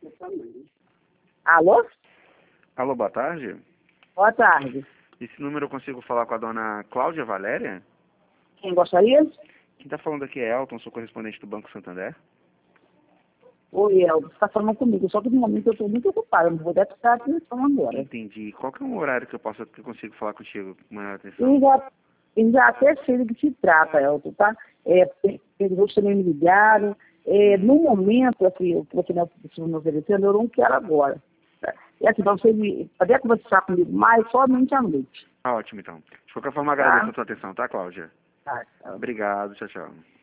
Alô? Alô, boa tarde. Boa tarde. Esse número eu consigo falar com a dona Cláudia Valéria? Quem gostaria? Quem está falando aqui é Elton, sou correspondente do Banco Santander. Oi, Elton, você está falando comigo, só que no momento eu estou muito ocupada, não vou dar prestar atenção agora. Entendi. Qual que é um horário que eu consigo falar contigo com maior atenção? Eu já até sei do que se trata, Elton, tá? Eles hoje também me ligaram. No momento, assim, o que você me oferecendo, eu não quero agora. Tá? E assim, para você poder conversar comigo mais, somente à noite. Ótimo, então. De qualquer forma, agradeço a sua atenção, tá, Cláudia? Tá. Obrigado, tchau, tchau.